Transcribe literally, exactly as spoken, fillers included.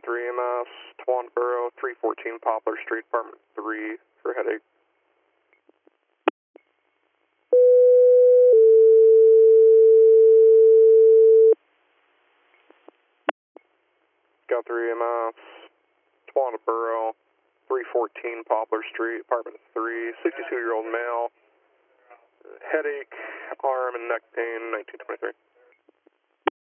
three E M S, Twanboro, three fourteen Poplar Street, apartment three for headache. Got three E M S, Twanboro, three fourteen Poplar Street, apartment three, sixty-two-year-old male, headache, arm and neck pain, nineteen twenty-three.